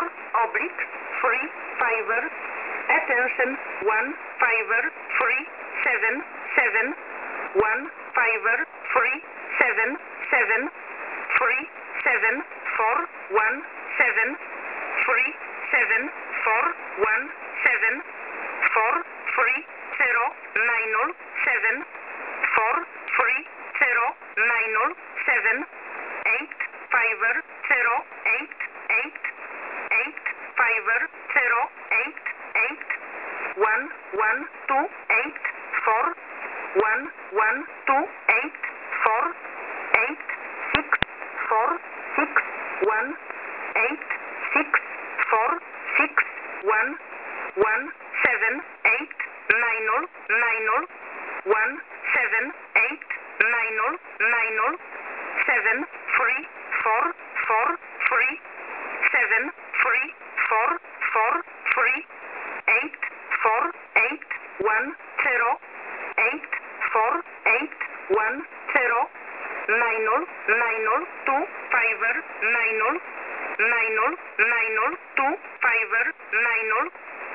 oblique 3 5. Attention 1 5 3 7 7 1 5 3 7 7 3 7 4 1 7 3 7 4 1 7 4 3 0 9 0 7 4 3 0 9 0 7 8 5 0 8 8 8 5 0 8 8 1 1 2 8 4 1 1 2 8 4 8 6 4 6 1 8 6 4 6 1 1 7 8 9 0 9 0 1 7 8 9 0 9 0 7 3 4 4 3 7 3 4 4 3 8 4 8 1 0 8 4 8 1 0 9 0 9 0 2 5 9 0 9 0 9 0 2 5 9 0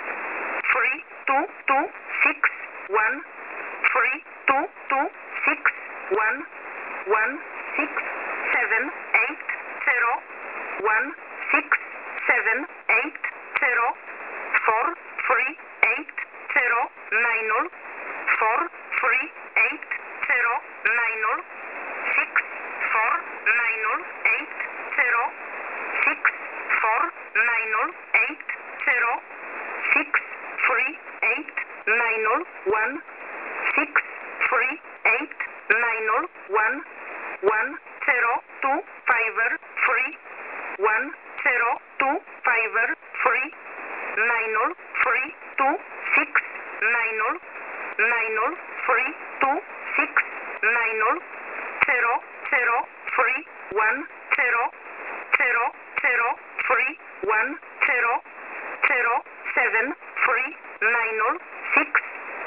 3 2 2 6 1 3 2 2 6 1 1 6 7 8 0 1 6 7 8 0 4 3 8 0 9 0 4 3 8 0 9 0 6 4 9 0 8 0 6 4 9 0 8 0 6 3 8 9 0 1 6 3 8 9 0 1 1 0 2 5 3 1 0 2 5 3 9 0 3 2 6 9 0 9 0 3 2 6 9 0 0 0 3 1 0 0 0 3 1 0 0 7 3 9 0 6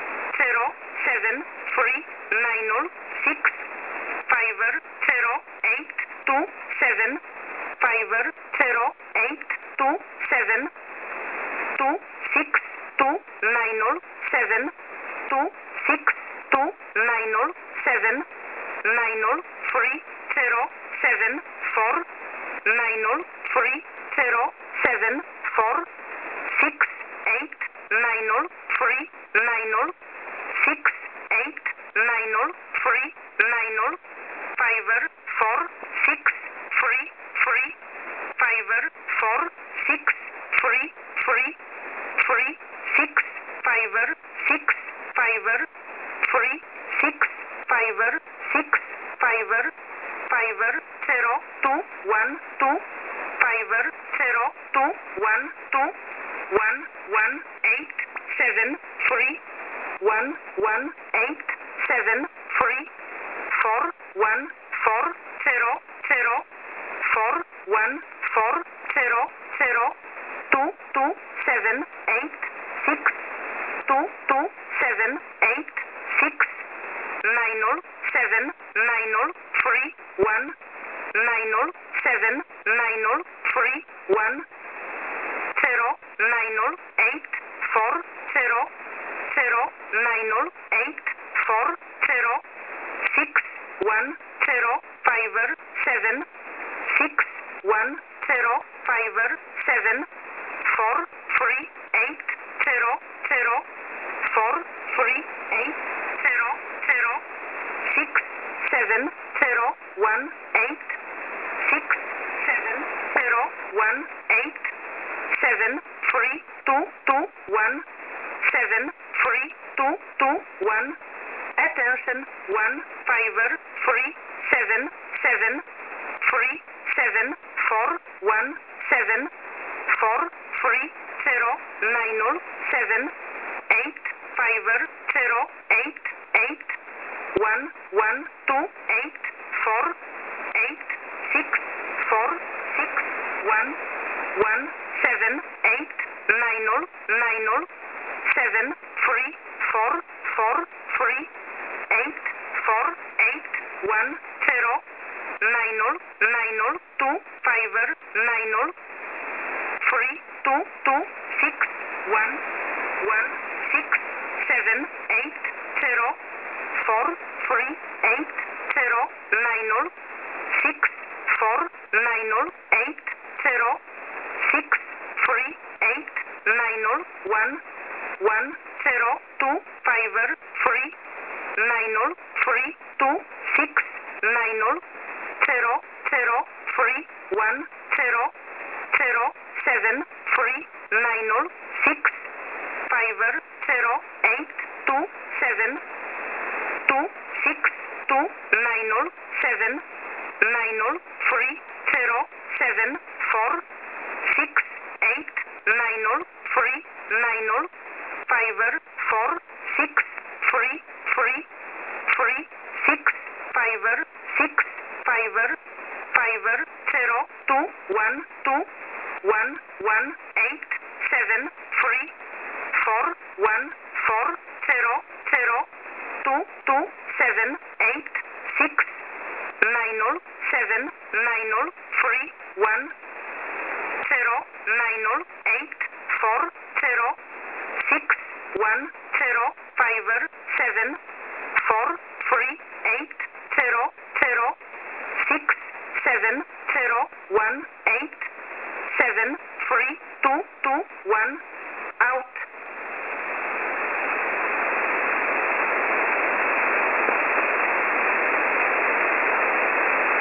0 7 3 9 0 6 5 0 8 2 7 5 0 8 2 7 2 6 2 9 0 7 2 6 2 9 0 7 9 0 3 0 7 4 9 0 3 0 7 4 6 8 9 0 3 9 0 6 8 9 0 3 9 0 5 4 6 3 3 5 4 6 3 3 3 6 5 6 5 3 6 5 6 5 5 0 2 1 2 5 0 2 1 2 1 1 8 7 3 1 1 8 7 3 4 1 4 0 0 4 1 4 0 0 2 2 7 8 6 2 2 7 8 6 9 0 7 9 0 3 1 9 0 7 9 0 3 1 0 9 0 8 4 0 0 9 0 8 4 0 6 1 0 5 7 6 1 0 5 7 4 3 8 0 0 4 3 8 0 0 6 7 0 1 8 6 7 0 1 8 7 3 2 2 1 7 3 2 2 1. Attention 1 5 3 7 7 3 7 4 1 7 4 3 0 9 0 7 8 5 0 8 8 1 1 2 8 4 8 6 4 6 1 1 7 8 9 0 9 0 7 3 4 4 3 8 4 8 1 0 9 0 9 0 2 5 9 0 3 Out.